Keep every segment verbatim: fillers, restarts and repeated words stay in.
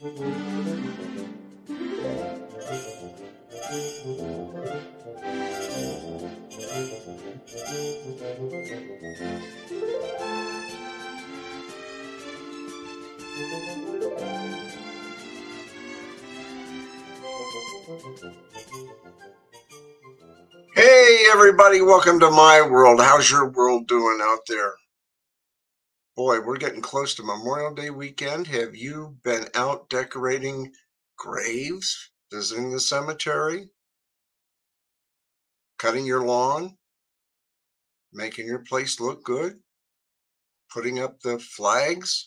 Hey everybody, welcome to my world. How's your world doing out there? Boy, we're getting close to Memorial Day weekend. Have you been out decorating graves, visiting the cemetery, cutting your lawn, making your place look good, putting up the flags?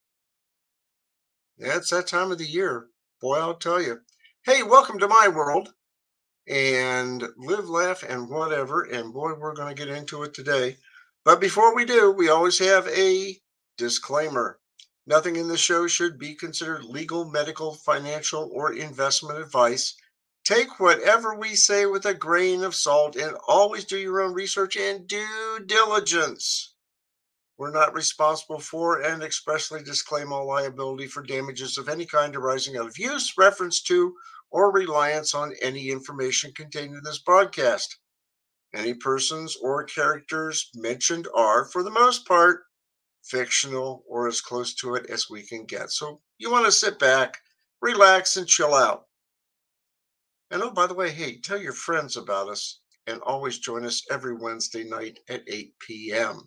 Yeah, it's that time of the year. Boy, I'll tell you. Hey, welcome to my world and live, laugh, and whatever. And boy, we're going to get into it today. But before we do, we always have a disclaimer. Nothing in this show should be considered legal, medical, financial, or investment advice. Take whatever we say with a grain of salt and always do your own research and due diligence. We're not responsible for and expressly disclaim all liability for damages of any kind arising out of use, reference to, or reliance on any information contained in this broadcast. Any persons or characters mentioned are, for the most part, fictional or as close to it as we can get. So you want to sit back, relax, and chill out. And oh, by the way, hey, tell your friends about us and always join us every Wednesday night at eight p.m.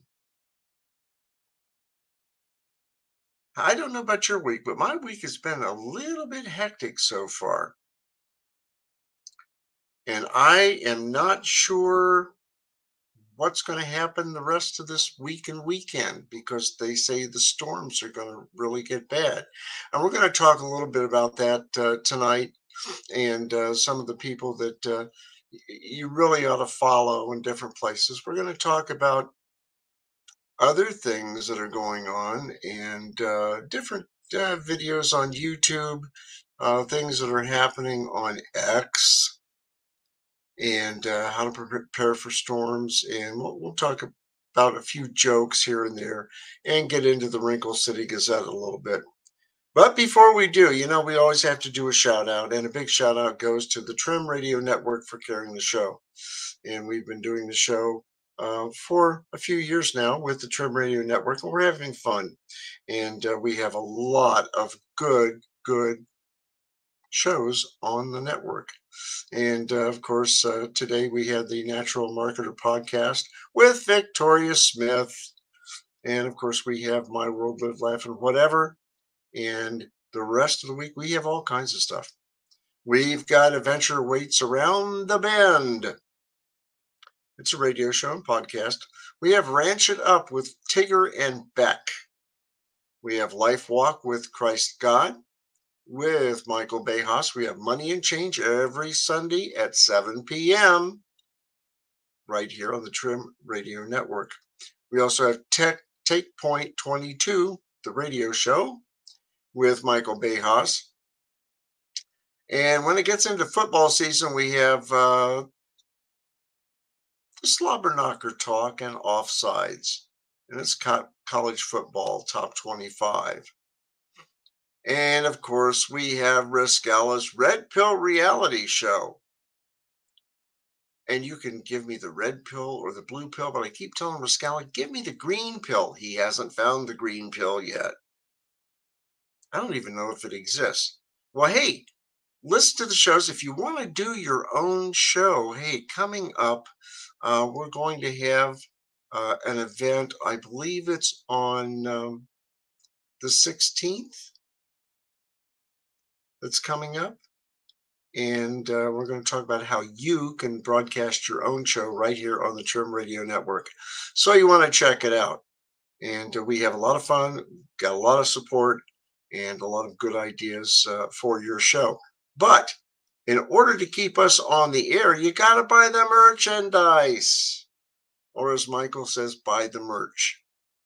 I don't know about your week, but my week has been a little bit hectic so far. And I am not sure what's going to happen the rest of this week and weekend because they say the storms are going to really get bad. And we're going to talk a little bit about that uh, tonight and uh, some of the people that uh, y- you really ought to follow in different places. We're going to talk about other things that are going on and uh, different uh, videos on YouTube, uh, things that are happening on X, and uh, how to prepare for storms. And we'll, we'll talk about a few jokes here and there and get into the Wrinkle City Gazette a little bit. But before we do, you know, we always have to do a shout out, and a big shout out goes to the Trim Radio Network for carrying the show. And we've been doing the show uh, for a few years now with the Trim Radio Network, and we're having fun. And uh, we have a lot of good, good shows on the network. And uh, of course, uh, today we had the Natural Marketer podcast with Victoria Smith. And of course, we have My World, Live, Laugh, and Whatever. And the rest of the week, we have all kinds of stuff. We've got Adventure Waits Around the Bend. It's a radio show and podcast. We have Ranch It Up with Tigger and Beck. We have Life Walk with Christ God with Michael Bejas. We have Money and Change every Sunday at seven p.m. right here on the Trim Radio Network. We also have Tech Take Point twenty-two, the radio show with Michael Bejas. And when it gets into football season, we have uh, the Slobber Knocker Talk and Offsides. And it's co- college football top twenty-five. And of course, we have Riscala's Red Pill Reality Show. And you can give me the red pill or the blue pill, but I keep telling Riscala, give me the green pill. He hasn't found the green pill yet. I don't even know if it exists. Well, hey, listen to the shows. If you want to do your own show, hey, coming up, uh, we're going to have uh, an event. I believe it's on um, the sixteenth that's coming up. And uh, we're going to talk about how you can broadcast your own show right here on the Trim Radio Network. So you want to check it out. And uh, we have a lot of fun, got a lot of support, and a lot of good ideas uh, for your show. But in order to keep us on the air, you got to buy the merchandise. Or as Michael says, buy the merch.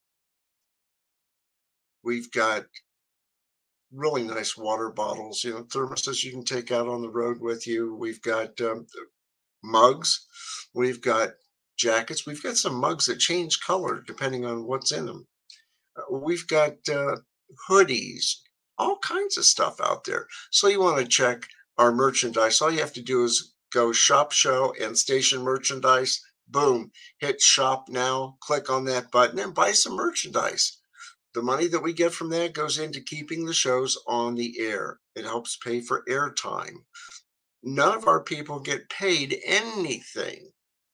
We've got really nice water bottles, you know, thermoses you can take out on the road with you. We've got um, mugs. We've got jackets. We've got some mugs that change color depending on what's in them. Uh, we've got uh, hoodies, all kinds of stuff out there. So you want to check our merchandise. All you have to do is go shop show and station merchandise. Boom, hit shop now, click on that button and buy some merchandise. The money that we get from that goes into keeping the shows on the air. It helps pay for airtime. None of our people get paid anything.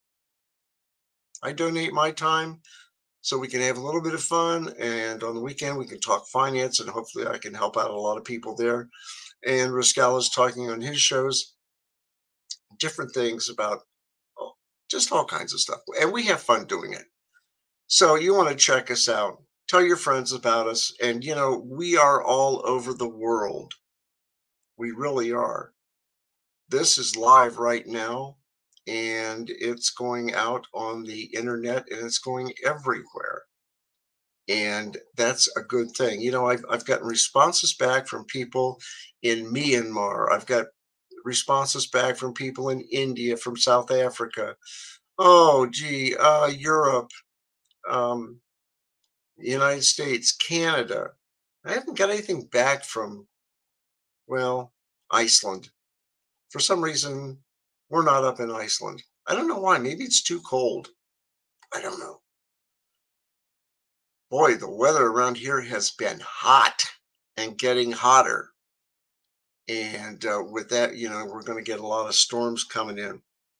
I donate my time so we can have a little bit of fun. And on the weekend, we can talk finance, and hopefully, I can help out a lot of people there. And Rascal is talking on his shows different things about oh, just all kinds of stuff. And we have fun doing it. So you want to check us out. Tell your friends about us. And, you know, we are all over the world. We really are. This is live right now, and it's going out on the internet, and it's going everywhere. And that's a good thing. You know, I've, I've gotten responses back from people in Myanmar. I've got responses back from people in India, from South Africa. Oh, gee, uh, Europe, um, United States, Canada. I haven't got anything back from, well, Iceland. For some reason, we're not up in Iceland. I don't know why. Maybe it's too cold. I don't know. Boy, the weather around here has been hot and getting hotter. And uh, with that, you know, we're going to get a lot of storms coming in.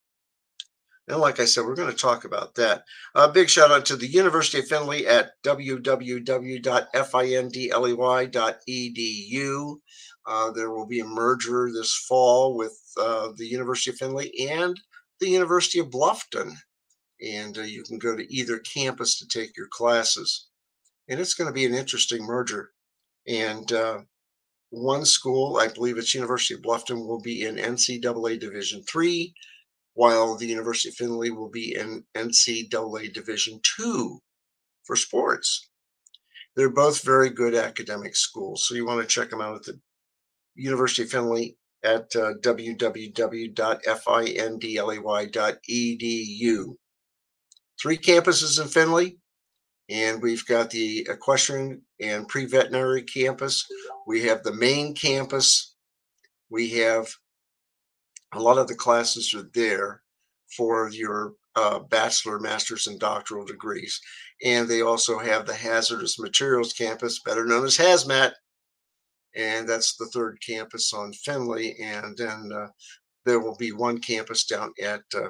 And like I said, we're going to talk about that. A big shout out to the University of Findlay at w w w dot findley dot e d u. Uh, there will be a merger this fall with uh, the University of Findlay and the University of Bluffton. And uh, you can go to either campus to take your classes. And it's going to be an interesting merger. And uh, one school, I believe it's University of Bluffton, will be in N C double A Division three, while the University of Findlay will be in N C double A Division two for sports. They're both very good academic schools, so you want to check them out at the University of Findlay at uh, w w w dot findley dot e d u. Three campuses in Findlay, and we've got the equestrian and pre-veterinary campus. We have the main campus. We have a lot of the classes are there for your uh, bachelor, master's, and doctoral degrees. And they also have the hazardous materials campus, better known as HAZMAT. And that's the third campus on Findlay. And then uh, there will be one campus down at uh,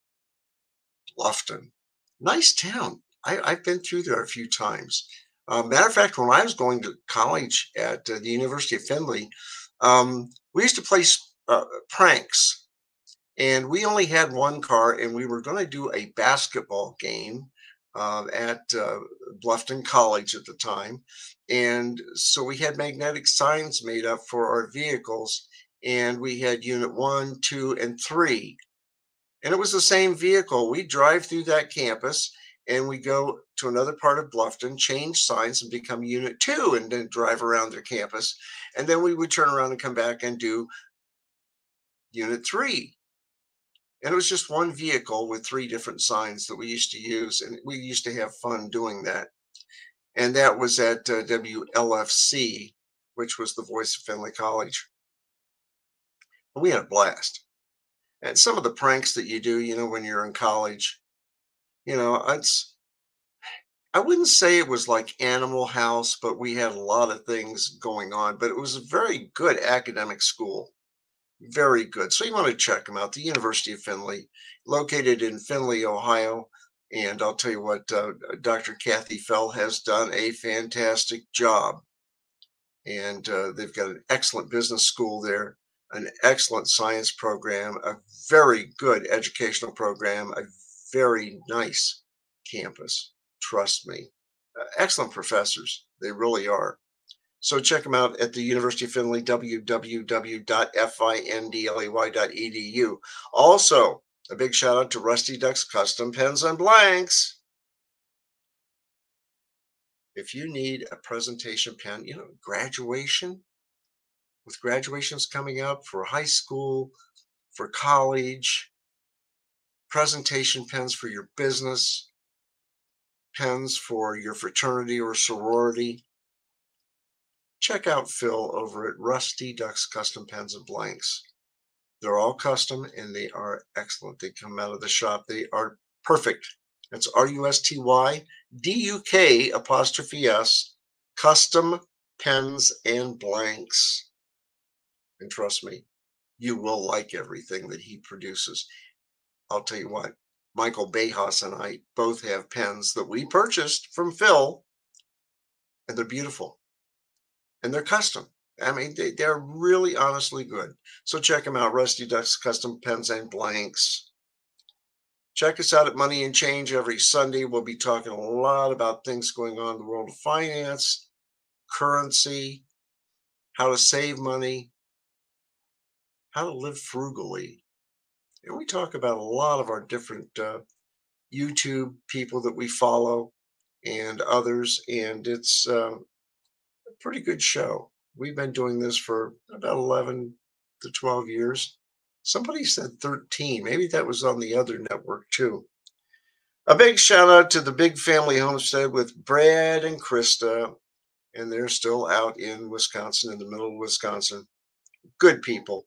Bluffton. Nice town. I, I've been through there a few times. Uh, matter of fact, when I was going to college at uh, the University of Findlay, um, we used to play uh, pranks, and we only had one car, and we were going to do a basketball game uh, at uh, Bluffton College at the time. And so we had magnetic signs made up for our vehicles, and we had unit one, two, and three. And it was the same vehicle. We drive through that campus and we go to another part of Bluffton, change signs and become unit two, and then drive around their campus. And then we would turn around and come back and do unit three. And it was just one vehicle with three different signs that we used to use. And we used to have fun doing that. And that was at uh, W L F C, which was the Voice of Findlay College. And we had a blast. And some of the pranks that you do, you know, when you're in college, you know, it's, I wouldn't say it was like Animal House, but we had a lot of things going on. But it was a very good academic school. Very good. So you want to check them out. The University of Findlay, located in Findlay, Ohio. And I'll tell you what, uh, Doctor Kathy Fell has done a fantastic job. And uh, they've got an excellent business school there, an excellent science program, a very good educational program, a very nice campus. Trust me. Uh, excellent professors. They really are. So check them out at the University of Findlay, w w w dot findley dot e d u. Also, a big shout out to Rusty Duck's Custom Pens and Blanks. If you need a presentation pen, you know, graduation, with graduations coming up for high school, for college, presentation pens for your business, pens for your fraternity or sorority, check out Phil over at Rusty Ducks Custom Pens and Blanks. They're all custom and they are excellent. They come out of the shop. They are perfect. That's R U S T Y D U K apostrophe S, custom pens and blanks. And trust me, you will like everything that he produces. I'll tell you what, Michael Bejas and I both have pens that we purchased from Phil, and they're beautiful and they're custom. I mean, they, they're really honestly good. So check them out, Rusty Ducks Custom Pens and Blanks. Check us out at Money and Change every Sunday. We'll be talking a lot about things going on in the world of finance, currency, how to save money, how to live frugally. And we talk about a lot of our different uh, YouTube people that we follow and others. And it's uh, a pretty good show. We've been doing this for about eleven to twelve years. Somebody said thirteen. Maybe that was on the other network too. A big shout out to the Big Family Homestead with Brad and Krista. And they're still out in Wisconsin, in the middle of Wisconsin. Good people.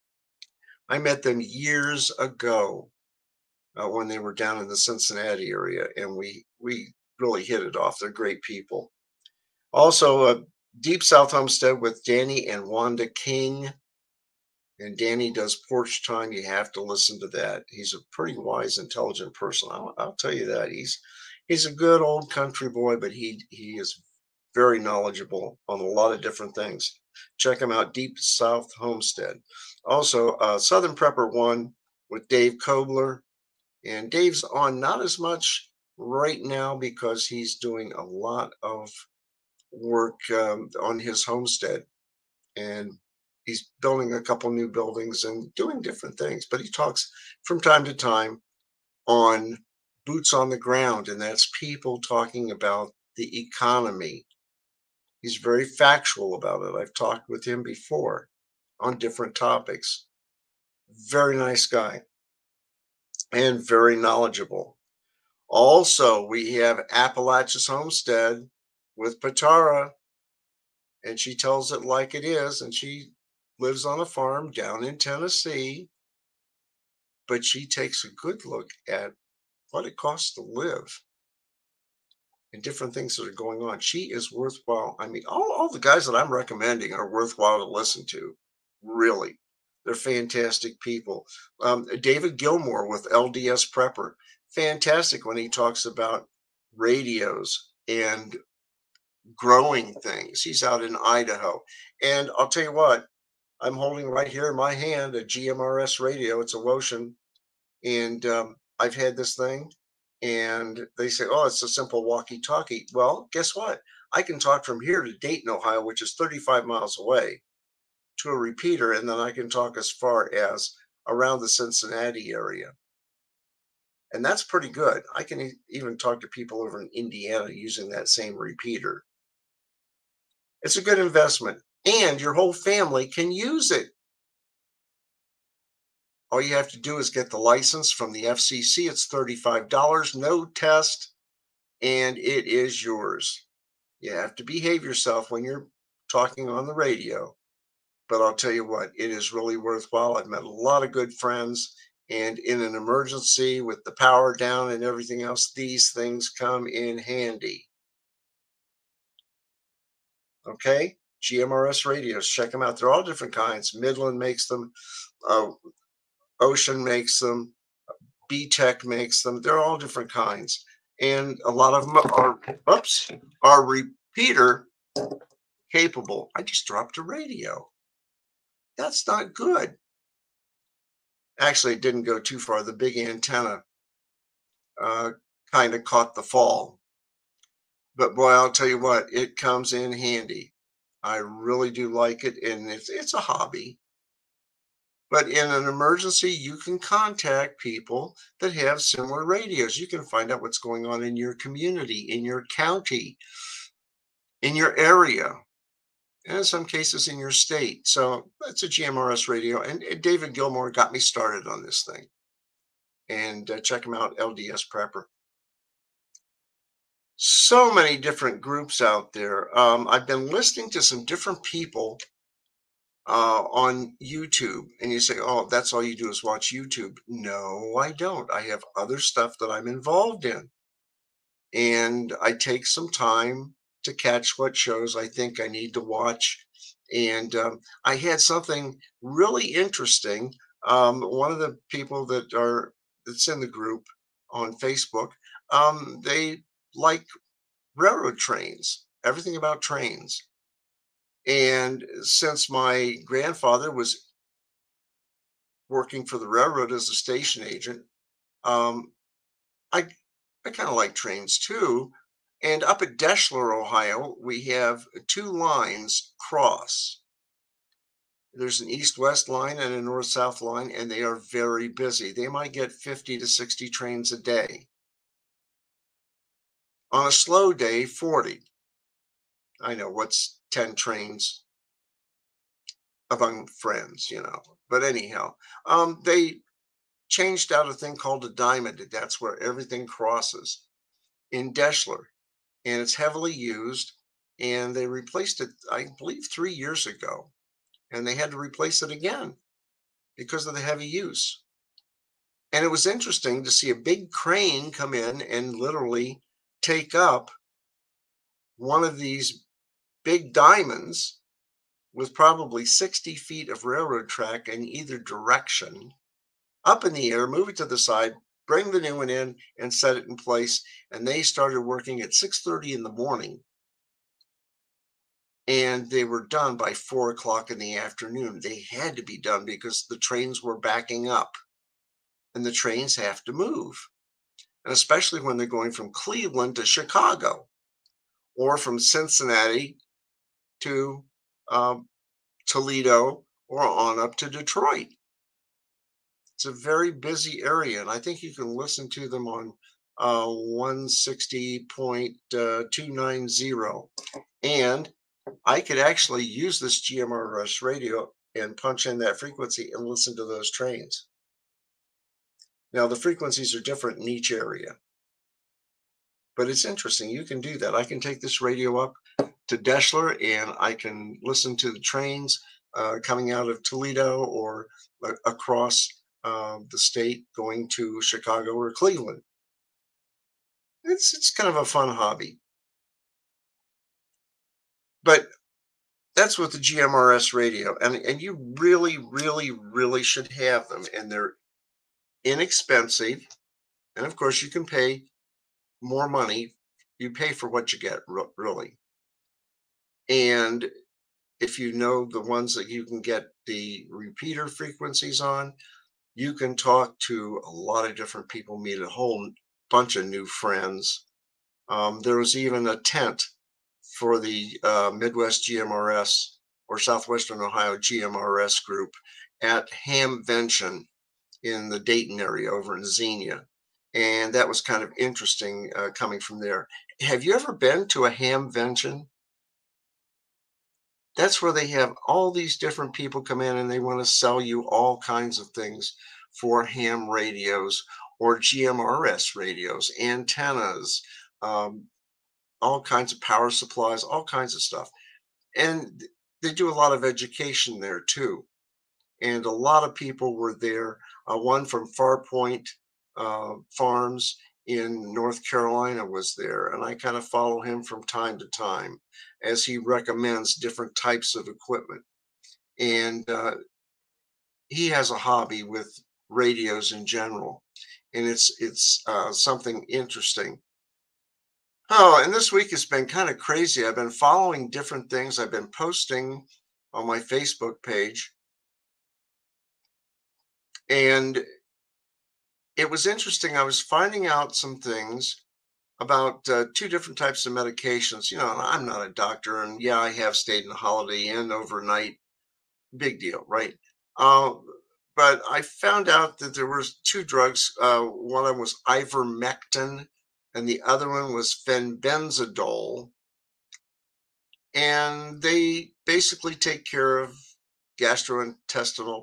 I met them years ago uh, when they were down in the Cincinnati area, and we we really hit it off. They're great people. Also, a Deep South Homestead with Danny and Wanda King. And Danny does Porch Time. You have to listen to that. He's a pretty wise, intelligent person. I'll, I'll tell you that. He's he's a good old country boy, but he he is very knowledgeable on a lot of different things. Check him out, Deep South Homestead. Also, uh, Southern Prepper One with Dave Kobler. And Dave's on not as much right now because he's doing a lot of work um, on his homestead. And he's building a couple new buildings and doing different things. But he talks from time to time on boots on the ground, and that's people talking about the economy. He's very factual about it. I've talked with him before on different topics. Very nice guy and very knowledgeable. Also, we have Appalachia's Homestead with Patara, and she tells it like it is, and she lives on a farm down in Tennessee, but she takes a good look at what it costs to live and different things that are going on. She is worthwhile. I mean, all, all the guys that I'm recommending are worthwhile to listen to. Really. They're fantastic people. Um, David Gilmore with L D S Prepper. Fantastic when he talks about radios and growing things. He's out in Idaho. And I'll tell you what, I'm holding right here in my hand a G M R S radio. It's a Woshin. And um, I've had this thing. And they say, oh, it's a simple walkie talkie. Well, guess what? I can talk from here to Dayton, Ohio, which is thirty-five miles away, to a repeater. And then I can talk as far as around the Cincinnati area. And that's pretty good. I can e- even talk to people over in Indiana using that same repeater. It's a good investment. And your whole family can use it. All you have to do is get the license from the F C C. It's thirty-five dollars, no test, and it is yours. You have to behave yourself when you're talking on the radio. But I'll tell you what, it is really worthwhile. I've met a lot of good friends, and in an emergency with the power down and everything else, these things come in handy. Okay? G M R S radios, check them out. They're all different kinds. Midland makes them. Uh, Ocean makes them, B-Tech makes them. They're all different kinds. And a lot of them are, oops, are repeater capable. I just dropped a radio. That's not good. Actually, it didn't go too far. The big antenna uh, kind of caught the fall. But boy, I'll tell you what, it comes in handy. I really do like it. And it's, it's a hobby. But in an emergency, you can contact people that have similar radios. You can find out what's going on in your community, in your county, in your area, and in some cases in your state. So that's a G M R S radio. And, and David Gilmore got me started on this thing. And uh, check him out, L D S Prepper. So many different groups out there. Um, I've been listening to some different people uh, on YouTube, and you say, "Oh, that's all you do is watch YouTube." No, I don't. I have other stuff that I'm involved in, and I take some time to catch what shows I think I need to watch. And um, I had something really interesting. Um, one of the people that are that's in the group on Facebook, um, they like railroad trains, everything about trains. And since my grandfather was working for the railroad as a station agent, um, I I kind of like trains too. And up at Deschler, Ohio, we have two lines cross. There's an east-west line and a north-south line, and they are very busy. They might get fifty to sixty trains a day. On a slow day, forty. I know what's ten trains among friends, you know. But anyhow, um, they changed out a thing called a diamond. That's where everything crosses in Deschler, and it's heavily used. And they replaced it, I believe, three years ago, and they had to replace it again because of the heavy use. And it was interesting to see a big crane come in and literally take up one of these big diamonds with probably sixty feet of railroad track in either direction up in the air, move it to the side, bring the new one in, and set it in place. And they started working at six thirty in the morning, and they were done by four o'clock in the afternoon. They had to be done because the trains were backing up, and the trains have to move, and especially when they're going from Cleveland to Chicago or from Cincinnati to um, Toledo or on up to Detroit. It's a very busy area, and I think you can listen to them on uh, one sixty point two nine zero. And I could actually use this G M R S radio and punch in that frequency and listen to those trains. Now, the frequencies are different in each area, but it's interesting. You can do that. I can take this radio up to Deschler and I can listen to the trains uh, coming out of Toledo or uh, across uh, the state going to Chicago or Cleveland. It's it's kind of a fun hobby, but that's with the G M R S radio, and and you really, really, really should have them, and they're inexpensive, and of course you can pay more money. You pay for what you get, re- really. And if you know the ones that you can get the repeater frequencies on, you can talk to a lot of different people, meet a whole bunch of new friends. Um, there was even a tent for the uh, Midwest G M R S or Southwestern Ohio G M R S group at Hamvention in the Dayton area over in Xenia. And that was kind of interesting uh, coming from there. Have you ever been to a Hamvention? That's where they have all these different people come in and they want to sell you all kinds of things for ham radios or G M R S radios, antennas, um, all kinds of power supplies, all kinds of stuff. And they do a lot of education there too. And a lot of people were there. Uh, one from Farpoint uh, Farms in North Carolina was there, and I kind of follow him from time to time as he recommends different types of equipment. And uh, he has a hobby with radios in general, and it's it's uh, something interesting. Oh, and this week has been kind of crazy. I've been following different things. I've been posting on my Facebook page, and it was interesting. I was finding out some things about uh, two different types of medications. You know, I'm not a doctor, and yeah, I have stayed in a Holiday Inn overnight. Big deal, right? Uh, but I found out that there was two drugs. Uh, one of them was ivermectin, and the other one was fenbenzidole, and they basically take care of gastrointestinal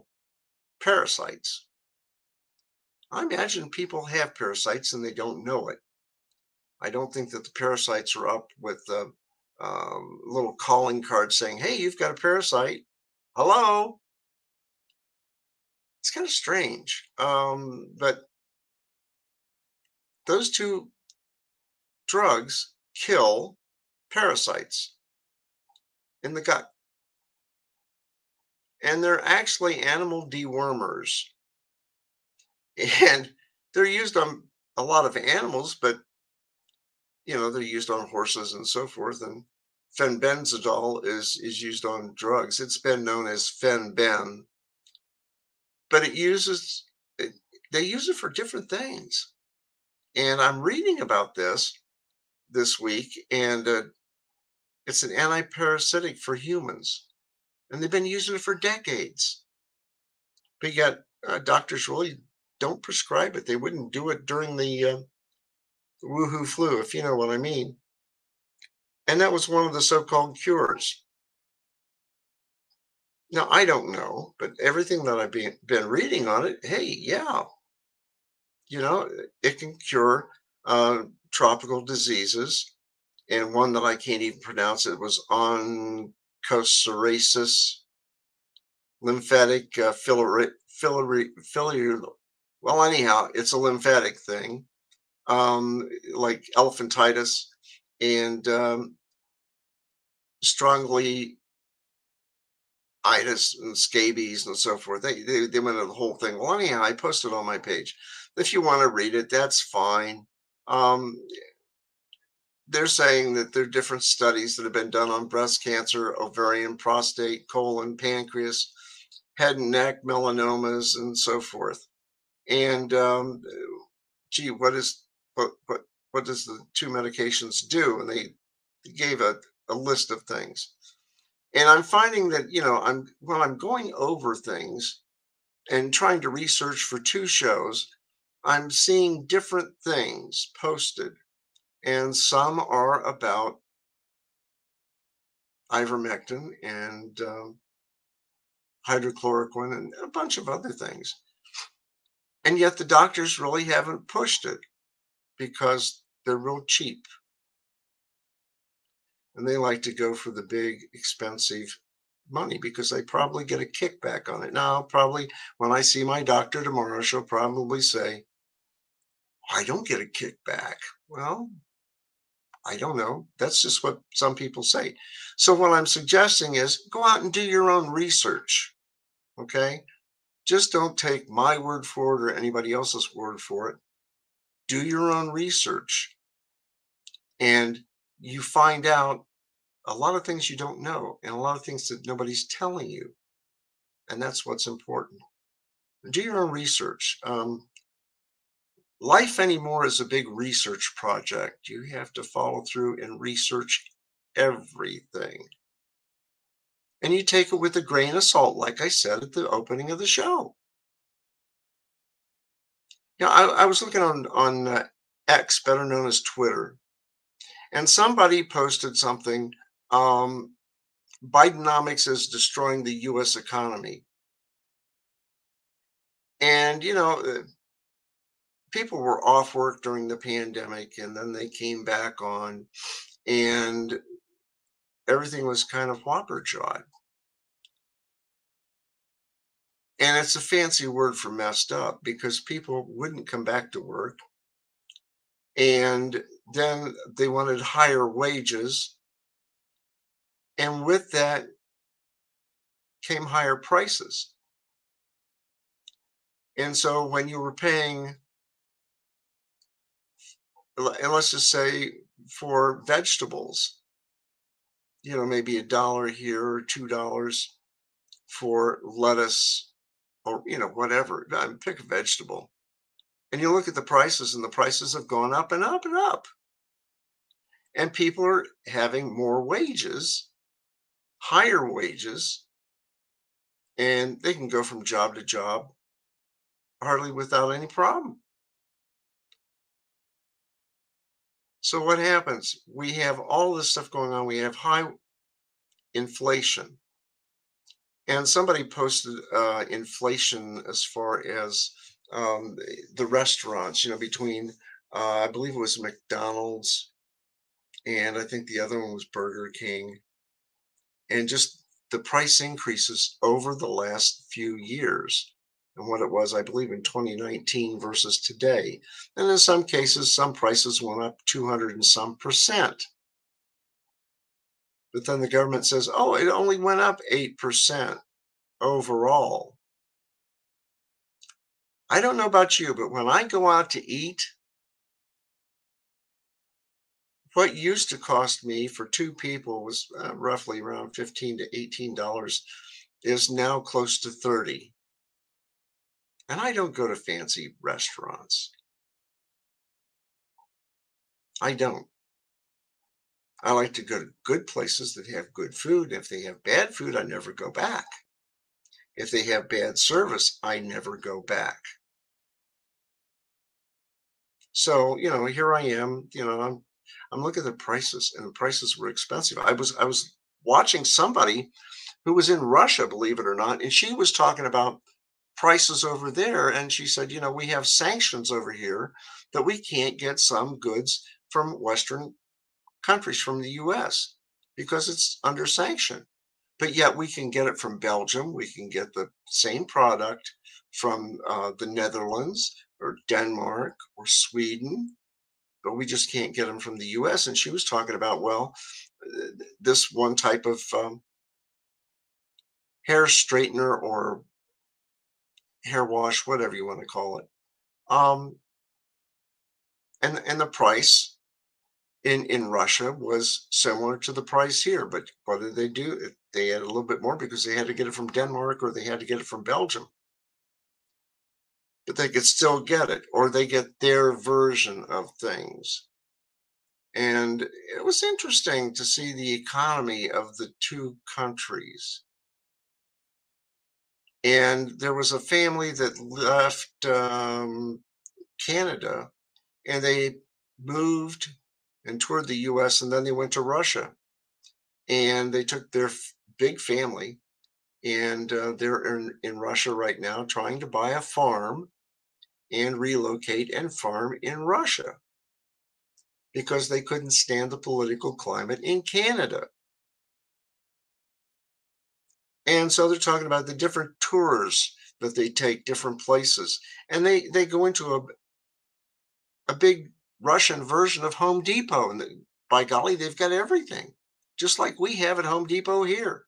parasites. I imagine people have parasites and they don't know it. I don't think that the parasites are up with a um, little calling card saying, "Hey, you've got a parasite. Hello." It's kind of strange. Um, but those two drugs kill parasites in the gut, and they're actually animal dewormers. And they're used on a lot of animals, but you know, they're used on horses and so forth. And fenbenzidol is is used on drugs. It's been known as fenben, but it uses it, they use it for different things. And I'm reading about this this week, and uh, it's an antiparasitic for humans, and they've been using it for decades. But yet, uh, doctors really don't prescribe it. They wouldn't do it during the uh, woohoo flu, if you know what I mean. And that was one of the so-called cures. Now, I don't know, but everything that I've been, been reading on it, hey, yeah, you know, it can cure uh, tropical diseases. And one that I can't even pronounce, it was onchocerciasis, lymphatic uh, filary, filary, filary. Well, anyhow, it's a lymphatic thing, um, like elephantitis and um, strongly itis and scabies and so forth. They, they they went into the whole thing. Well, anyhow, I posted on my page. If you want to read it, that's fine. Um, they're saying that there are different studies that have been done on breast cancer, ovarian, prostate, colon, pancreas, head and neck melanomas, and so forth. And um, gee, what is what what what does the two medications do? And they gave a, a list of things. And I'm finding that, you know, I'm when I'm going over things and trying to research for two shows, I'm seeing different things posted, and some are about ivermectin and um, hydrochloroquine and a bunch of other things. And yet the doctors really haven't pushed it because they're real cheap and they like to go for the big, expensive money because they probably get a kickback on it. Now, probably when I see my doctor tomorrow, she'll probably say, I don't get a kickback. Well, I don't know. That's just what some people say. So, what I'm suggesting is go out and do your own research. Okay. Just don't take my word for it or anybody else's word for it. Do your own research and you find out a lot of things you don't know and a lot of things that nobody's telling you. And that's what's important. Do your own research. Um, life anymore is a big research project. You have to follow through and research everything. And you take it with a grain of salt, like I said at the opening of the show. Yeah, I, I was looking on on uh, X, better known as Twitter, and somebody posted something. Um, Bidenomics is destroying the U S economy, and you know, uh, people were off work during the pandemic, and then they came back on, and everything was kind of whopper jawed. And it's a fancy word for messed up because people wouldn't come back to work, and then they wanted higher wages, and with that came higher prices. And so when you were paying, and let's just say for vegetables, you know, maybe a dollar here or two dollars for lettuce or, you know, whatever, I mean, pick a vegetable. And you look at the prices, and the prices have gone up and up and up. And people are having more wages, higher wages, and they can go from job to job hardly without any problem. So what happens? We have all this stuff going on. We have high inflation. And somebody posted uh, inflation as far as um, the restaurants, you know, between Uh, I believe it was McDonald's, and I think the other one was Burger King, and just the price increases over the last few years and what it was, I believe, in twenty nineteen versus today. And in some cases, some prices went up two hundred and some percent. But then the government says, oh, it only went up eight percent overall. I don't know about you, but when I go out to eat, what used to cost me for two people was uh, roughly around fifteen to eighteen dollars is now close to thirty. And I don't go to fancy restaurants. I don't. I like to go to good places that have good food. If they have bad food, I never go back. If they have bad service, I never go back. So, you know, here I am, you know, I'm I'm looking at the prices and the prices were expensive. I was I was watching somebody who was in Russia, believe it or not, and she was talking about prices over there. And she said, you know, we have sanctions over here that we can't get some goods from Western countries, from the U S, because it's under sanction. But yet we can get it from Belgium. We can get the same product from uh, the Netherlands or Denmark or Sweden, but we just can't get them from the U S. And she was talking about, well, uh, this one type of um, hair straightener or hair wash, whatever you want to call it. Um, and and the price in in Russia was similar to the price here. But what did they do? They had a little bit more because they had to get it from Denmark or they had to get it from Belgium. But they could still get it, or they get their version of things. And it was interesting to see the economy of the two countries. And there was a family that left um, Canada and they moved and toured the U S and then they went to Russia and they took their f- big family and uh, they're in, in Russia right now trying to buy a farm and relocate and farm in Russia because they couldn't stand the political climate in Canada. And so they're talking about the different tours that they take different places. And they they go into a, a big Russian version of Home Depot. And the, by golly, they've got everything, just like we have at Home Depot here.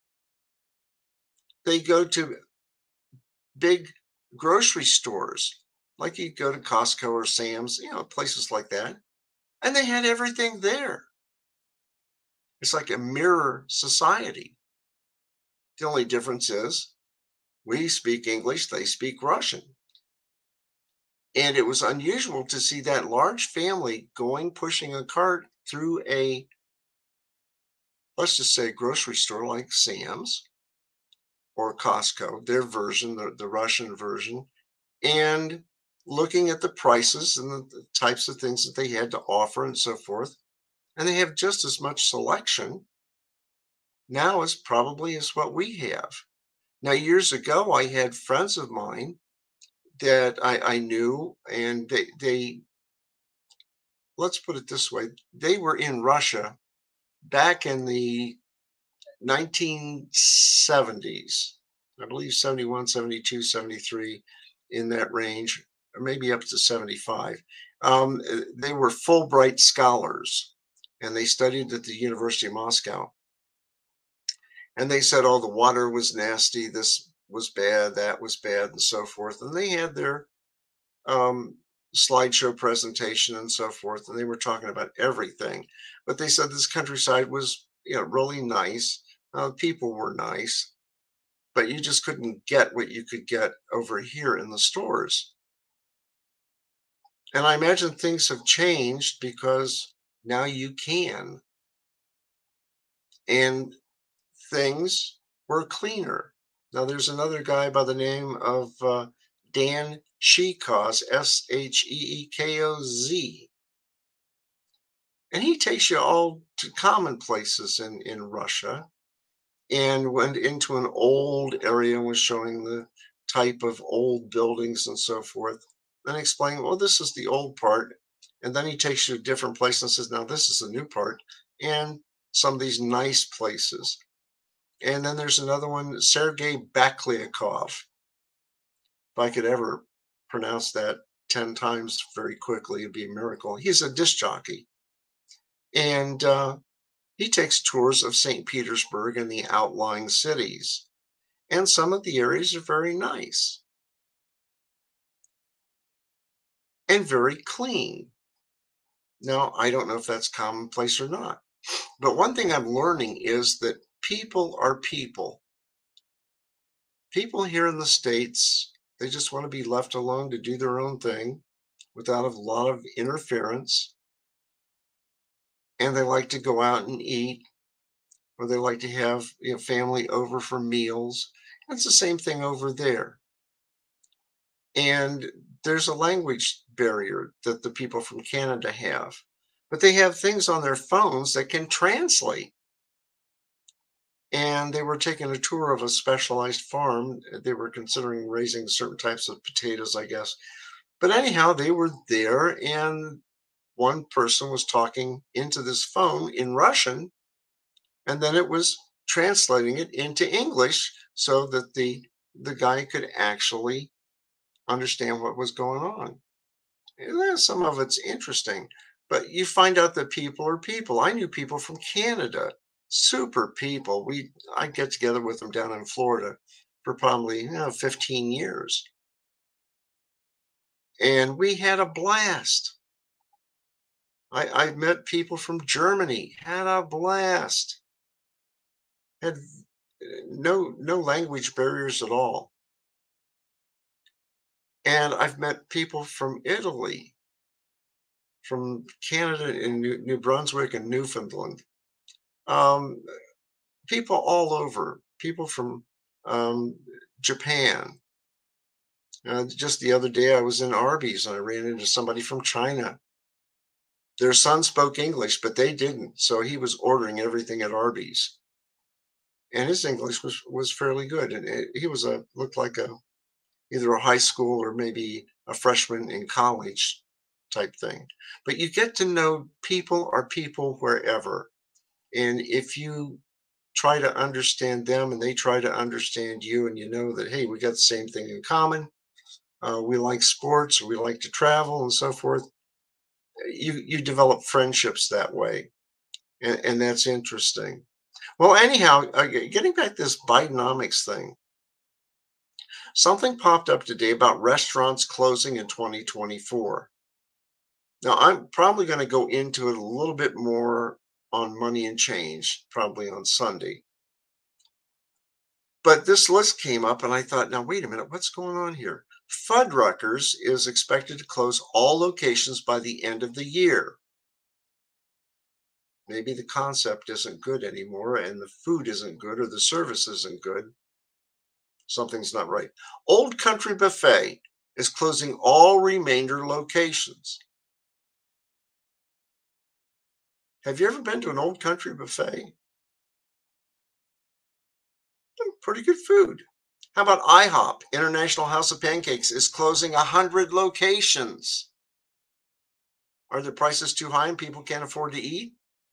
They go to big grocery stores, like you go to Costco or Sam's, you know, places like that. And they had everything there. It's like a mirror society. The only difference is we speak English, they speak Russian. And it was unusual to see that large family going, pushing a cart through a, let's just say, grocery store like Sam's or Costco, their version, the, the Russian version, and looking at the prices and the, the types of things that they had to offer and so forth. And they have just as much selection now as probably as what we have. Now, years ago, I had friends of mine that I, I knew, and they, they, let's put it this way, they were in Russia back in the nineteen seventies, I believe seventy-one, seventy-two, seventy-three, in that range, or maybe up to seventy-five. Um, uh, they were Fulbright scholars and they studied at the University of Moscow. And they said, oh, the water was nasty, this was bad, that was bad, and so forth. And they had their um, slideshow presentation and so forth, and they were talking about everything. But they said this countryside was, you know, really nice. Uh, people were nice, but you just couldn't get what you could get over here in the stores. And I imagine things have changed because now you can, and things were cleaner. Now, there's another guy by the name of uh, Dan Sheekoz, S H E E K O Z. And he takes you all to common places in, in Russia and went into an old area and was showing the type of old buildings and so forth. Then explaining, well, this is the old part. And then he takes you to different places and says, now this is the new part, and some of these nice places. And then there's another one, Sergei Bakliakov. If I could ever pronounce that ten times very quickly, it'd be a miracle. He's a disc jockey. And uh, he takes tours of Saint Petersburg and the outlying cities. And some of the areas are very nice and very clean. Now, I don't know if that's commonplace or not. But one thing I'm learning is that people are people. People here in the States, they just want to be left alone to do their own thing without a lot of interference. And they like to go out and eat, or they like to have, you know, family over for meals. It's the same thing over there. And there's a language barrier that the people from Canada have, but they have things on their phones that can translate. And they were taking a tour of a specialized farm. They were considering raising certain types of potatoes, I guess. But anyhow, they were there, and one person was talking into this phone in Russian, and then it was translating it into English so that the the guy could actually understand what was going on. And then some of it's interesting, but you find out that people are people. I knew people from Canada, super people. We I get together with them down in Florida for probably, you know, fifteen years. And we had a blast. I, I met people from Germany, had a blast. Had uh, no no language barriers at all. And I've met people from Italy, from Canada and New, New Brunswick and Newfoundland. Um, People all over, people from um, Japan. Uh, just the other day, I was in Arby's and I ran into somebody from China. Their son spoke English, but they didn't. So he was ordering everything at Arby's, and his English was was fairly good. And it, he was a looked like a either a high school or maybe a freshman in college type thing. But you get to know people are people wherever, and if you try to understand them and they try to understand you, and you know that, hey, we got the same thing in common, uh, we like sports, or we like to travel and so forth, you you develop friendships that way, and, and that's interesting. Well, anyhow, uh, g- getting back to this bidenomics thing, something popped up today about restaurants closing in twenty twenty-four. Now, I'm probably going to go into it a little bit more on Money and Change, probably on Sunday. But this list came up, and I thought, now, wait a minute, what's going on here? Fuddruckers is expected to close all locations by the end of the year. Maybe the concept isn't good anymore, and the food isn't good, or the service isn't good. Something's not right. Old Country Buffet is closing all remainder locations. Have you ever been to an Old Country Buffet? Pretty good food. How about IHOP, International House of Pancakes, is closing one hundred locations. Are the prices too high and people can't afford to eat?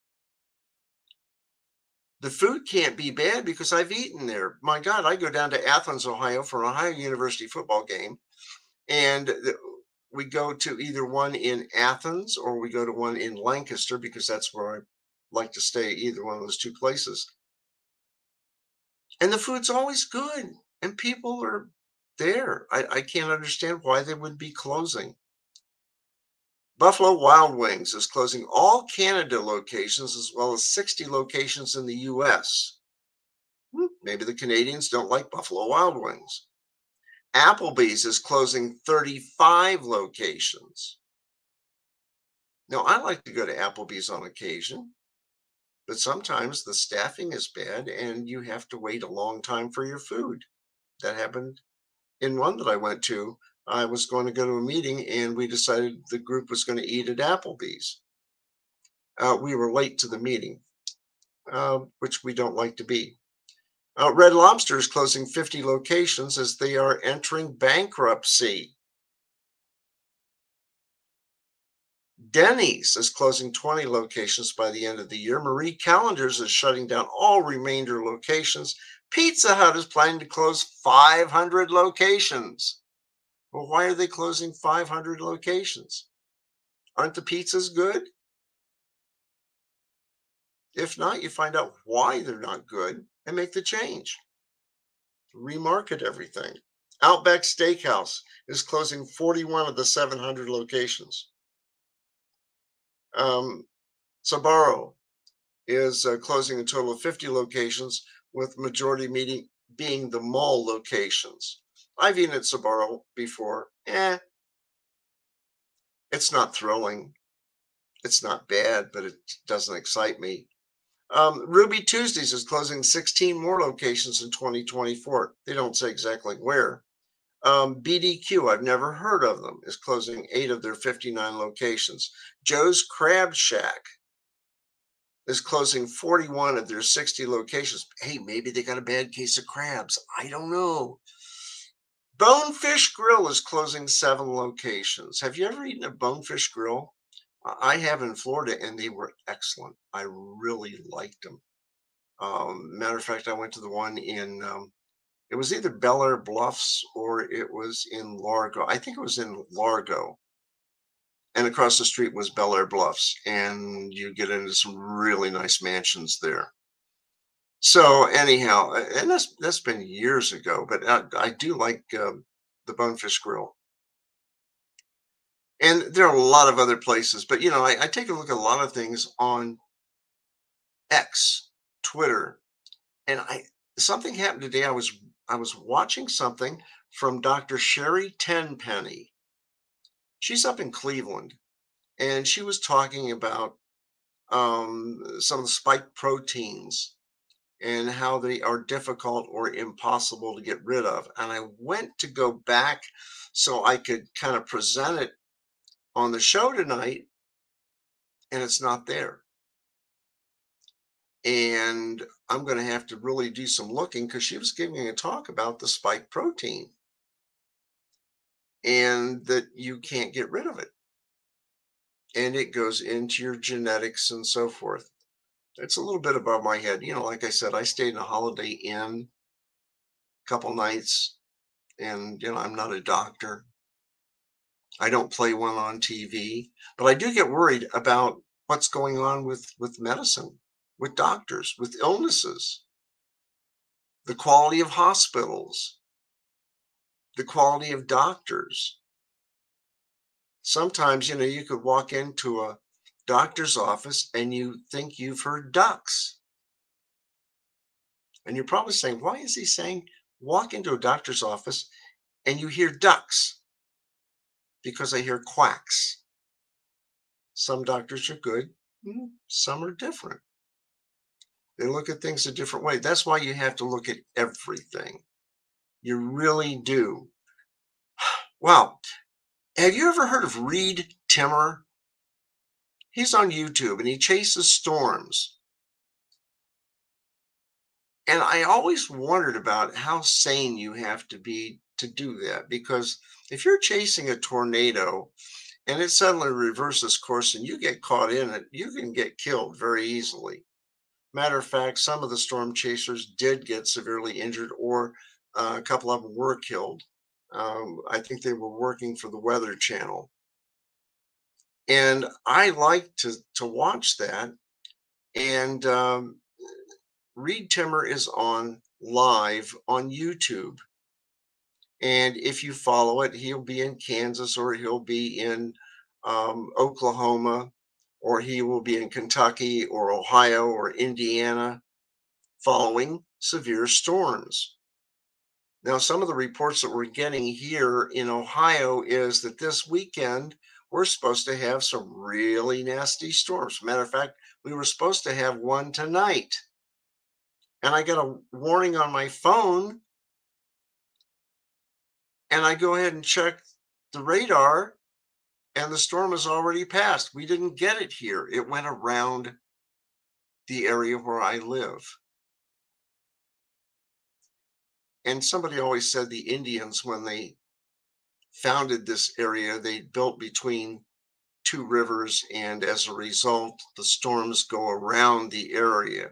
The food can't be bad because I've eaten there. My God, I go down to Athens, Ohio for an Ohio University football game, and the- we go to either one in Athens or we go to one in Lancaster because that's where I like to stay, either one of those two places. And the food's always good, and people are there. I, I can't understand why they would be closing. Buffalo Wild Wings is closing all Canada locations as well as sixty locations in the U S. Hmm, maybe the Canadians don't like Buffalo Wild Wings. Applebee's is closing thirty-five locations. Now, I like to go to Applebee's on occasion, but sometimes the staffing is bad and you have to wait a long time for your food. That happened in one that I went to. I was going to go to a meeting and we decided the group was going to eat at Applebee's. Uh, we were late to the meeting, uh, which we don't like to be. Uh, Red Lobster is closing fifty locations as they are entering bankruptcy. Denny's is closing twenty locations by the end of the year. Marie Callender's is shutting down all remainder locations. Pizza Hut is planning to close five hundred locations. Well, why are they closing five hundred locations? Aren't the pizzas good? If not, you find out why they're not good and make the change. Remarket everything. Outback Steakhouse is closing forty-one of the seven hundred locations. Um, Sabaro is uh, closing a total of fifty locations, with majority meeting being the mall locations. I've eaten at Sabaro before. Eh, it's not thrilling. It's not bad, but it doesn't excite me. Um, Ruby Tuesdays is closing sixteen more locations in twenty twenty-four. They don't say exactly where. Um, B D Q, I've never heard of them, is closing eight of their fifty-nine locations. Joe's Crab Shack is closing forty-one of their sixty locations. Hey, maybe they got a bad case of crabs. I don't know. Bonefish Grill is closing seven locations. Have you ever eaten a Bonefish Grill? I have in Florida, and they were excellent. I really liked them. Um, matter of fact, I went to the one in, um, it was either Bel Air Bluffs or it was in Largo. I think it was in Largo. And across the street was Bel Air Bluffs. And you get into some really nice mansions there. So anyhow, a- and that's that's been years ago, but I, I do like um, the Bonefish Grill. And there are a lot of other places, but you know, I, I take a look at a lot of things on X, Twitter, and I something happened today. I was I was watching something from Doctor Sherry Tenpenny. She's up in Cleveland, and she was talking about um, some of the spike proteins and how they are difficult or impossible to get rid of. And I went to go back so I could kind of present it on the show tonight, and it's not there. And I'm going to have to really do some looking because she was giving a talk about the spike protein and that you can't get rid of it. And it goes into your genetics and so forth. It's a little bit above my head. You know, like I said, I stayed in a Holiday Inn a couple nights, and, you know, I'm not a doctor. I don't play one on T V, but I do get worried about what's going on with, with medicine, with doctors, with illnesses, the quality of hospitals, the quality of doctors. Sometimes, you know, you could walk into a doctor's office and you think you've heard ducks. And you're probably saying, why is he saying walk into a doctor's office and you hear ducks? Because I hear quacks. Some doctors are good, mm, some are different. They look at things a different way. That's why you have to look at everything. You really do. Wow. Have you ever heard of Reed Timmer? He's on YouTube and he chases storms. And I always wondered about how sane you have to be to do that, because if you're chasing a tornado and it suddenly reverses course and you get caught in it, you can get killed very easily. Matter of fact, some of the storm chasers did get severely injured, or uh, a couple of them were killed. Um, I think they were working for the Weather Channel. And I like to, to watch that. And um, Reed Timmer is on live on YouTube. And if you follow it, he'll be in Kansas, or he'll be in um, Oklahoma, or he will be in Kentucky or Ohio or Indiana following severe storms. Now, some of the reports that we're getting here in Ohio is that this weekend we're supposed to have some really nasty storms. Matter of fact, we were supposed to have one tonight. And I got a warning on my phone, and I go ahead and check the radar, and the storm has already passed. We didn't get it here. It went around the area where I live. And somebody always said the Indians, when they founded this area, they built between two rivers, and as a result, the storms go around the area.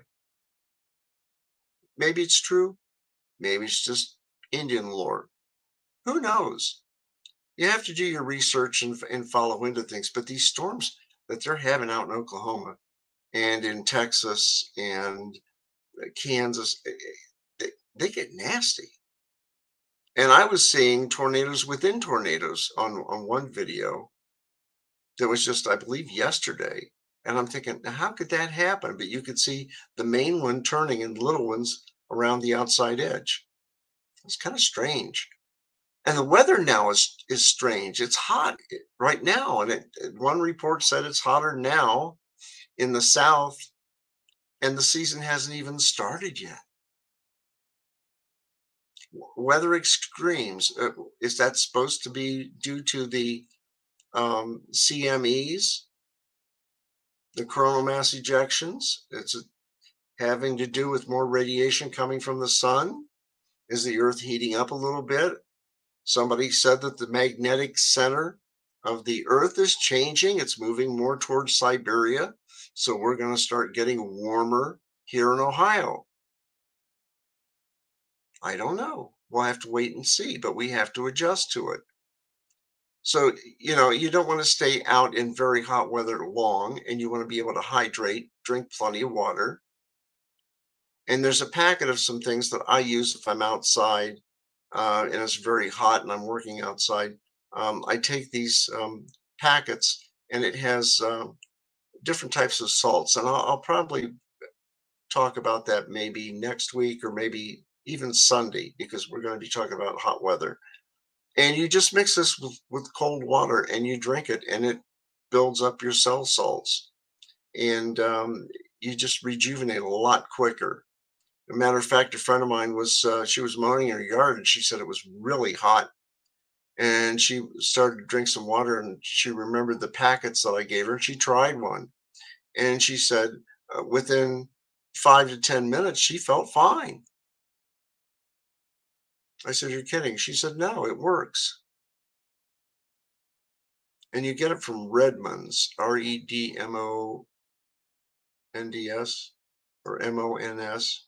Maybe it's true. Maybe it's just Indian lore. Who knows? You have to do your research and, and follow into things. But these storms that they're having out in Oklahoma and in Texas and uh, Kansas, eh, eh, they, they get nasty. And I was seeing tornadoes within tornadoes on, on one video that was just, I believe, yesterday. And I'm thinking, "Now, how could that happen?" But you could see the main one turning and little ones around the outside edge. It's kind of strange. And the weather now is is strange. It's hot i- right now, and it, it- one report said it's hotter now in the south, and the season hasn't even started yet. W- Weather extremes. Uh, is that supposed to be due to the um, C M Es, the coronal mass ejections? It's uh, having to do with more radiation coming from the sun. Is the Earth heating up a little bit? Somebody said that the magnetic center of the Earth is changing. It's moving more towards Siberia. So we're going to start getting warmer here in Ohio. I don't know. We'll have to wait and see, but we have to adjust to it. So, you know, you don't want to stay out in very hot weather long, and you want to be able to hydrate, drink plenty of water. And there's a packet of some things that I use if I'm outside uh, and it's very hot and I'm working outside. Um, I take these um, packets, and it has um, different types of salts. And I'll, I'll probably talk about that maybe next week or maybe even Sunday, because we're going to be talking about hot weather. And you just mix this with, with cold water and you drink it, and it builds up your cell salts. And um, you just rejuvenate a lot quicker. A matter of fact, a friend of mine was, uh, she was mowing her yard and she said it was really hot. And she started to drink some water and she remembered the packets that I gave her. And she tried one, and she said uh, within five to ten minutes, she felt fine. I said, "You're kidding." She said, "No, it works." And you get it from Redmond's, R E D M O N D S or M O N S.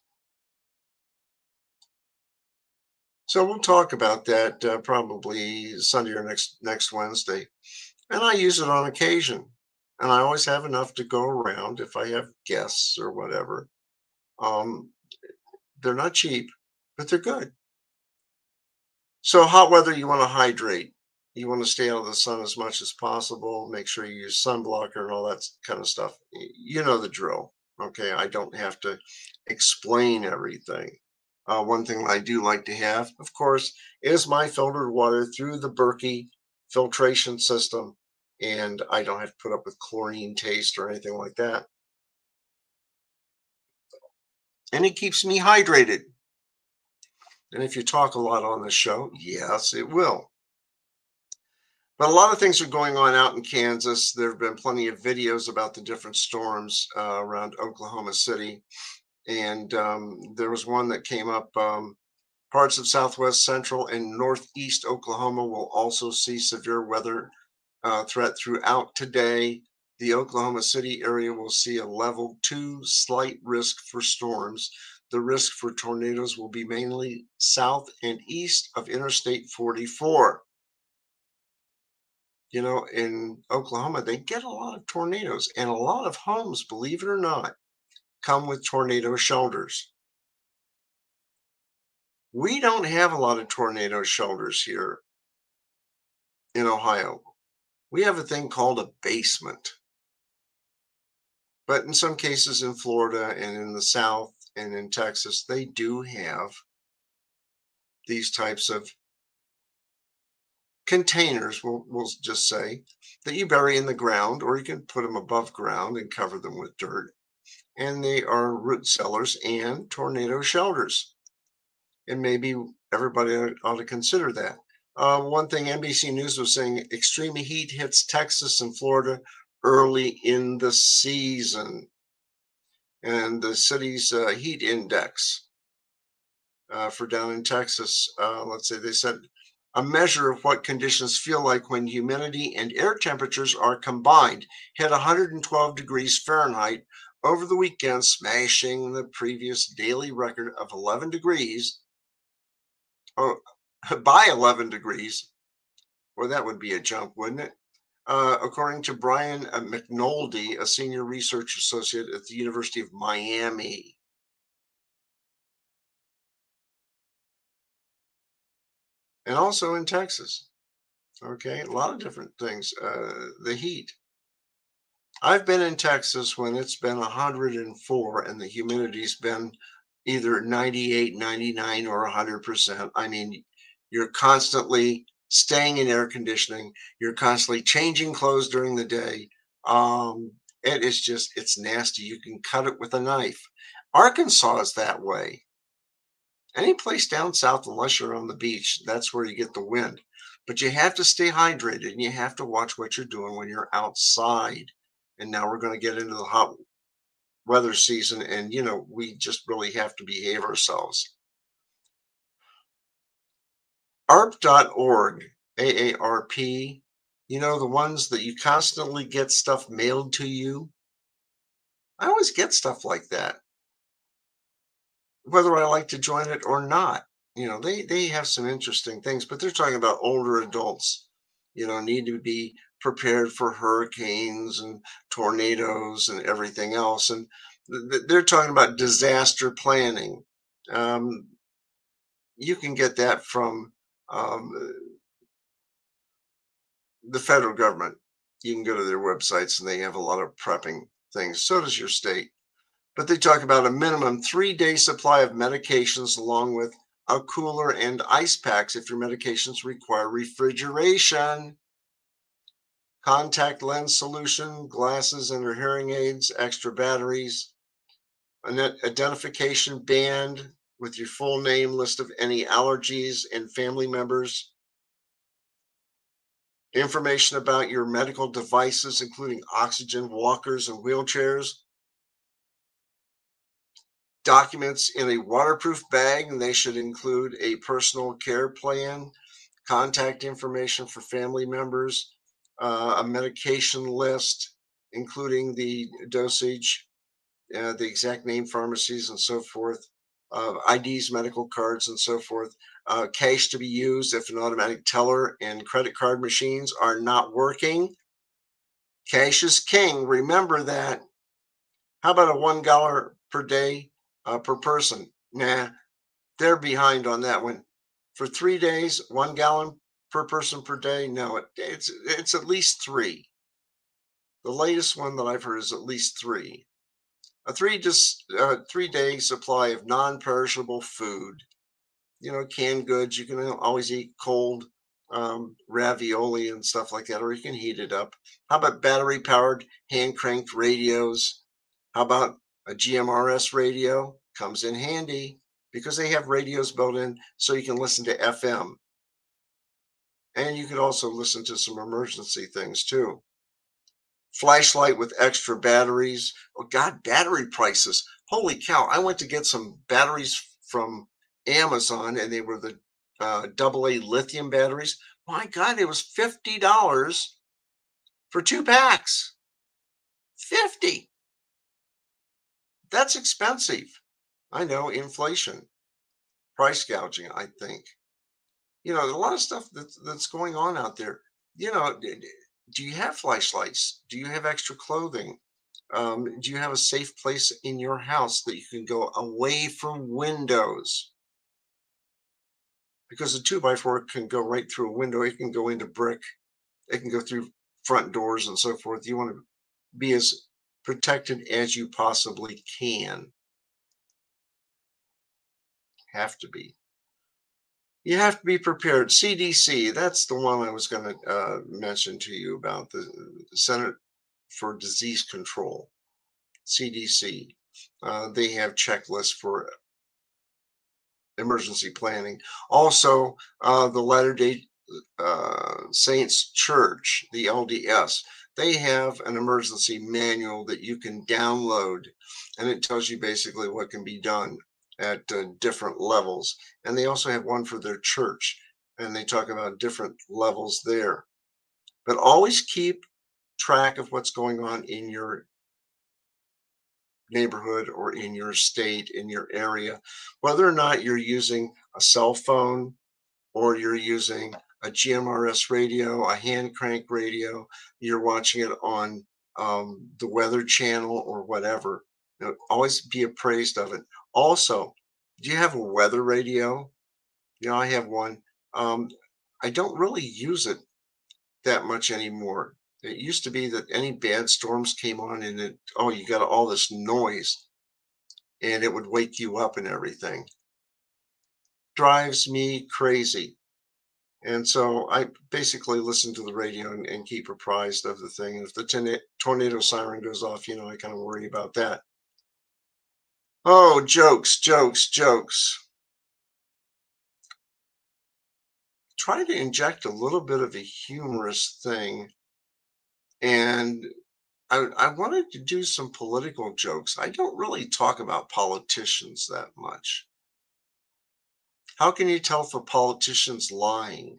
So we'll talk about that uh, probably Sunday or next next Wednesday. And I use it on occasion. And I always have enough to go around if I have guests or whatever. Um, they're not cheap, but they're good. So hot weather, you want to hydrate. You want to stay out of the sun as much as possible. Make sure you use sunblocker and all that s- kind of stuff. Y- You know the drill. Okay, I don't have to explain everything. Uh, one thing I do like to have, of course, is my filtered water through the Berkey filtration system, and I don't have to put up with chlorine taste or anything like that. And it keeps me hydrated. And if you talk a lot on the show, yes, it will. But a lot of things are going on out in Kansas. There have been plenty of videos about the different storms uh, around Oklahoma City. And um, there was one that came up. Um, parts of southwest central and northeast Oklahoma will also see severe weather uh, threat throughout today. The Oklahoma City area will see a level two slight risk for storms. The risk for tornadoes will be mainly south and east of Interstate forty-four. You know, in Oklahoma, they get a lot of tornadoes, and a lot of homes, believe it or not, come with tornado shelters. We don't have a lot of tornado shelters here in Ohio. We have a thing called a basement. But in some cases in Florida and in the South and in Texas, they do have these types of containers, we'll, we'll just say, that you bury in the ground, or you can put them above ground and cover them with dirt. And they are root cellars and tornado shelters. And maybe everybody ought ought to consider that. Uh, one thing N B C News was saying, extreme heat hits Texas and Florida early in the season. And the city's uh, heat index uh, for down in Texas, uh, let's say they said a measure of what conditions feel like when humidity and air temperatures are combined, hit one hundred twelve degrees Fahrenheit over the weekend, smashing the previous daily record of eleven degrees, or by eleven degrees. Well, that would be a jump, wouldn't it? Uh, according to Brian uh, McNulty, a senior research associate at the University of Miami. And also in Texas. Okay, a lot of different things. Uh, the heat. I've been in Texas when it's been one hundred four and the humidity's been either ninety-eight, ninety-nine, or one hundred percent. I mean, you're constantly staying in air conditioning, you're constantly changing clothes during the day. Um, it is just, it's nasty. You can cut it with a knife. Arkansas is that way. Any place down south, unless you're on the beach, that's where you get the wind. But you have to stay hydrated and you have to watch what you're doing when you're outside. And now we're going to get into the hot weather season, and you know, we just really have to behave ourselves. A R P dot org, A A R P, you know, the ones that you constantly get stuff mailed to you. I always get stuff like that, whether I like to join it or not. You know, they they have some interesting things, but they're talking about older adults, you know, need to be prepared for hurricanes and tornadoes and everything else. And th- th- they're talking about disaster planning. Um, you can get that from um, the federal government. You can go to their websites and they have a lot of prepping things. So does your state. But they talk about a minimum three day supply of medications along with a cooler and ice packs if your medications require refrigeration, contact lens solution, glasses and or hearing aids, extra batteries, an identification band with your full name, list of any allergies and family members, information about your medical devices, including oxygen walkers and wheelchairs, documents in a waterproof bag, and they should include a personal care plan, contact information for family members, uh, a medication list, including the dosage, uh, the exact name pharmacies, and so forth, uh, I Ds, medical cards, and so forth. Uh, cash to be used if an automatic teller and credit card machines are not working. Cash is king. Remember that. How about a one dollar per day uh, per person? Nah, they're behind on that one. For three days, one gallon per person per day. No, it, it's it's at least three. The latest one that I've heard is at least three. A three just uh, three day supply of non-perishable food. You know, canned goods. You can always eat cold um, ravioli and stuff like that, or you can heat it up. How about battery powered hand cranked radios? How about a G M R S radio? Comes in handy because they have radios built in so you can listen to F M. And you could also listen to some emergency things too. Flashlight with extra batteries. Oh God, battery prices. Holy cow. I went to get some batteries from Amazon and they were the uh, double A lithium batteries. My God, it was fifty dollars for two packs. fifty. That's expensive. I know, inflation, price gouging, I think. You know, a lot of stuff that's that's going on out there. You know, d- d- do you have flashlights? Do you have extra clothing? Um, do you have a safe place in your house that you can go away from windows? Because a two by four can go right through a window. It can go into brick. It can go through front doors and so forth. You want to be as protected as you possibly can. Have to be. You have to be prepared. C D C, that's the one I was going to uh, mention to you about, the Center for Disease Control, C D C. Uh, they have checklists for emergency planning. Also, uh, the Latter day uh, Saints Church, the L D S, they have an emergency manual that you can download, and it tells you basically what can be done at uh, different levels. And they also have one for their church. and they talk about different levels there. But always keep track of what's going on in your neighborhood or in your state, in your area, whether or not you're using a cell phone or you're using a G M R S radio, a hand crank radio, you're watching it on um, the Weather Channel or whatever. You know, always be appraised of it. Also, do you have a weather radio? You know, I have one. Um, I don't really use it that much anymore. It used to be that any bad storms came on and it, oh, you got all this noise and it would wake you up and everything. Drives me crazy. And so I basically listen to the radio and, and keep apprised of the thing. If the torna- tornado siren goes off, you know, I kind of worry about that. Oh, jokes, jokes, jokes. Try to inject a little bit of a humorous thing. And I, I wanted to do some political jokes. I don't really talk about politicians that much. How can you tell if a politician's lying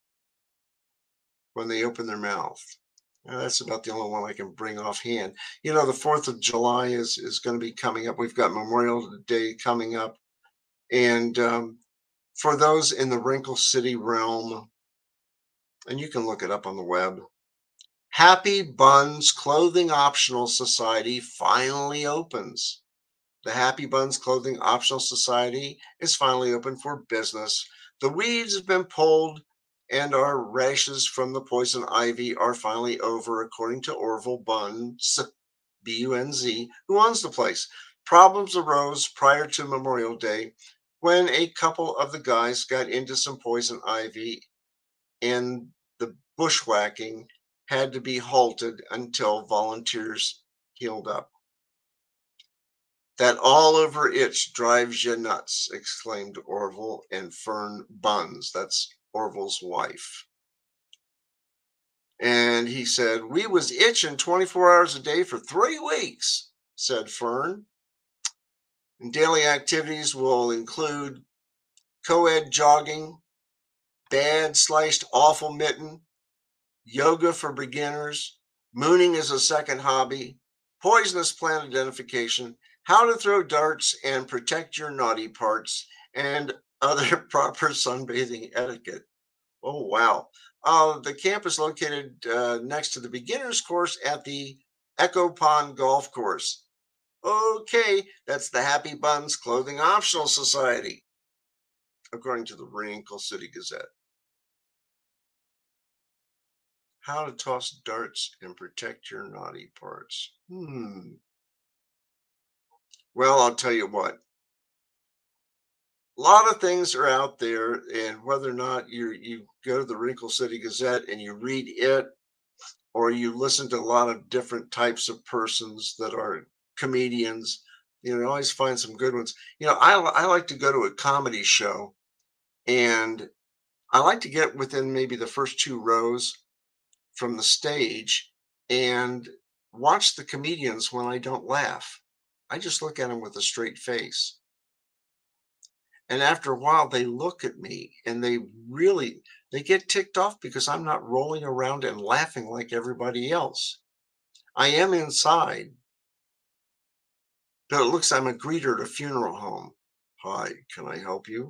when they open their mouth? Uh, that's about the only one I can bring offhand. You know, the fourth of July is is going to be coming up. We've got Memorial Day coming up. And um, for those in the Wrinkle City realm, and you can look it up on the web, Happy Buns Clothing Optional Society finally opens. The Happy Buns Clothing Optional Society is finally open for business. The weeds have been pulled and our rashes from the poison ivy are finally over, according to Orville Buns, B U N Z, who owns the place. Problems arose prior to Memorial Day when a couple of the guys got into some poison ivy and the bushwhacking had to be halted until volunteers healed up. That all over itch drives you nuts, exclaimed Orville and Fern Buns. That's Orville's wife. And he said, we was itching twenty-four hours a day for three weeks, said Fern. And daily activities will include co-ed jogging, bad sliced awful mitten, yoga for beginners, mooning as a second hobby, poisonous plant identification, how to throw darts and protect your naughty parts, and other proper sunbathing etiquette. Oh, wow. Uh, the camp is located uh, next to the beginner's course at the Echo Pond Golf Course. Okay, that's the Happy Buns Clothing Optional Society, according to the Wrinkle City Gazette. How to toss darts and protect your naughty parts. Hmm. Well, I'll tell you what. A lot of things are out there, and whether or not you you go to the Wrinkle City Gazette and you read it, or you listen to a lot of different types of persons that are comedians, you know, always find some good ones. You know, I I like to go to a comedy show, and I like to get within maybe the first two rows from the stage and watch the comedians when I don't laugh. I just look at them with a straight face. And after a while, they look at me and they really they get ticked off because I'm not rolling around and laughing like everybody else. I am inside, but it looks I'm a greeter at a funeral home. Hi, can I help you?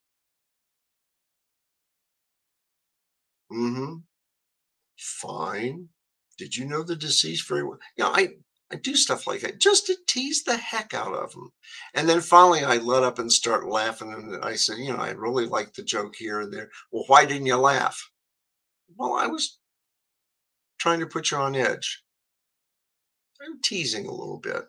Mm-hmm. Fine. Did you know the deceased very well? You know, I I do stuff like that just to tease the heck out of them. And then finally I let up and start laughing. And I said, you know, I really like the joke here and there. Well, why didn't you laugh? Well, I was trying to put you on edge. I'm teasing a little bit.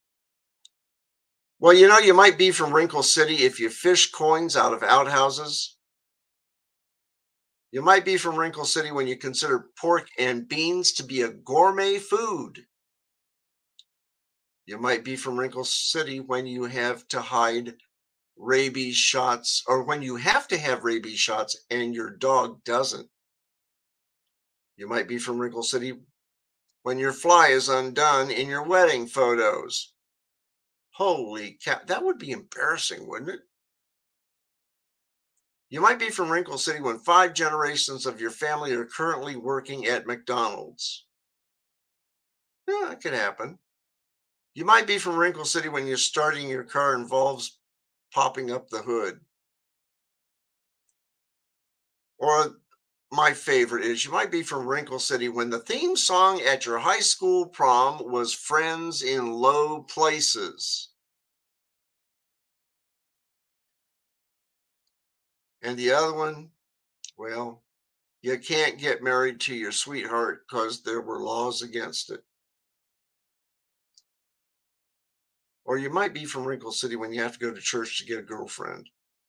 Well, you know, you might be from Wrinkle City if you fish coins out of outhouses. You might be from Wrinkle City when you consider pork and beans to be a gourmet food. You might be from Wrinkle City when you have to hide rabies shots, or when you have to have rabies shots and your dog doesn't. You might be from Wrinkle City when your fly is undone in your wedding photos. Holy cow, that would be embarrassing, wouldn't it? You might be from Wrinkle City when five generations of your family are currently working at McDonald's. Yeah, it could happen. You might be from Wrinkle City when you're starting your car involves popping up the hood. Or my favorite is you might be from Wrinkle City when the theme song at your high school prom was Friends in Low Places. And the other one, well, you can't get married to your sweetheart because there were laws against it. Or you might be from Wrinkle City when you have to go to church to get a girlfriend.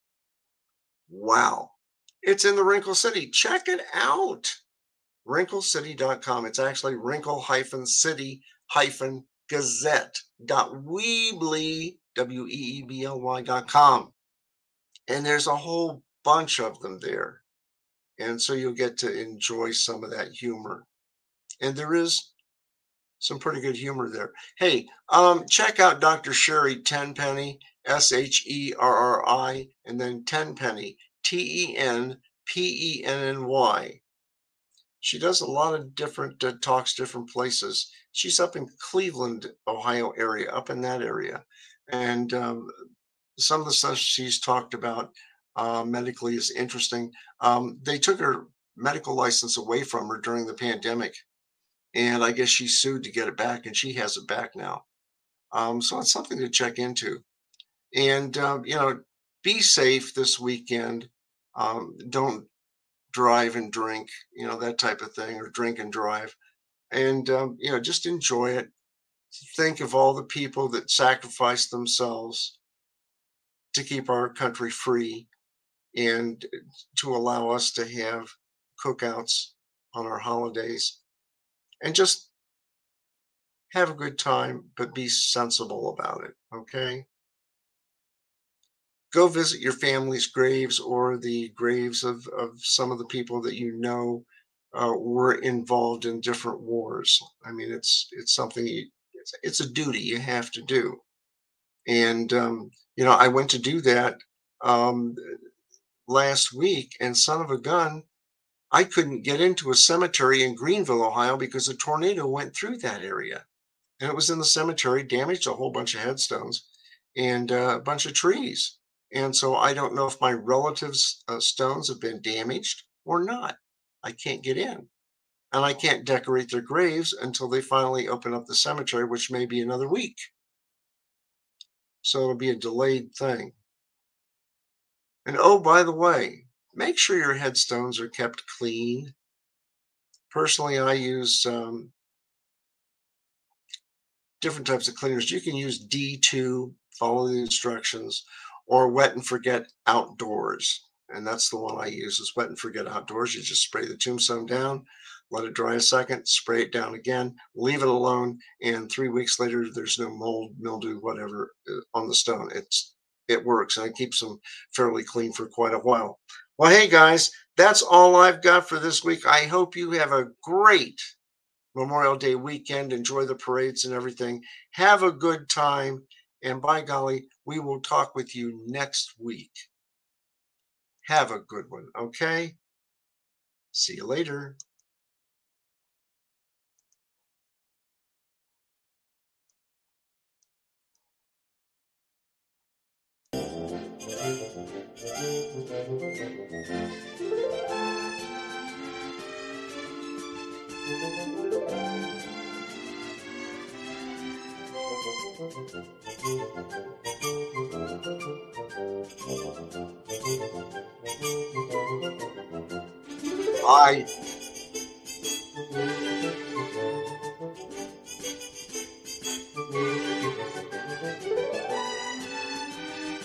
Wow. It's in the Wrinkle City. Check it out. wrinkle city dot com. It's actually wrinkle city gazette dot weebly, W E E B L Y dot com. And there's a whole bunch of them there. And so you'll get to enjoy some of that humor. And there is some pretty good humor there. Hey, um, check out Doctor Sherry Tenpenny, S H E R R I, and then Tenpenny, T E N P E N N Y. She does a lot of different uh, talks, different places. She's up in Cleveland, Ohio area, up in that area. And um, some of the stuff she's talked about uh, medically is interesting. Um, they took her medical license away from her during the pandemic. And I guess she sued to get it back, and she has it back now. Um, so it's something to check into. And, um, you know, be safe this weekend. Um, don't drive and drink, you know, that type of thing, or drink and drive. And, um, you know, just enjoy it. Think of all the people that sacrificed themselves to keep our country free and to allow us to have cookouts on our holidays. And just have a good time, but be sensible about it. Okay. Go visit your family's graves or the graves of, of some of the people that you know uh, were involved in different wars. I mean, it's it's something you, it's, it's a duty you have to do. And um, you know, I went to do that um, last week, and son of a gun, I couldn't get into a cemetery in Greenville, Ohio, because a tornado went through that area, and it was in the cemetery, damaged a whole bunch of headstones and uh, a bunch of trees. And so I don't know if my relatives' uh, stones have been damaged or not. I can't get in. And I can't decorate their graves until they finally open up the cemetery, which may be another week. So it'll be a delayed thing. And oh, by the way, make sure your headstones are kept clean. Personally, I use um, different types of cleaners. You can use D two, follow the instructions, or Wet and Forget Outdoors. And that's the one I use is Wet and Forget Outdoors. You just spray the tombstone down, let it dry a second, spray it down again, leave it alone, and three weeks later, there's no mold, mildew, whatever uh, on the stone. It's it works, and it keeps them fairly clean for quite a while. Well, hey guys, that's all I've got for this week. I hope you have a great Memorial Day weekend. Enjoy the parades and everything. Have a good time. And by golly, we will talk with you next week. Have a good one. Okay. See you later. Bye.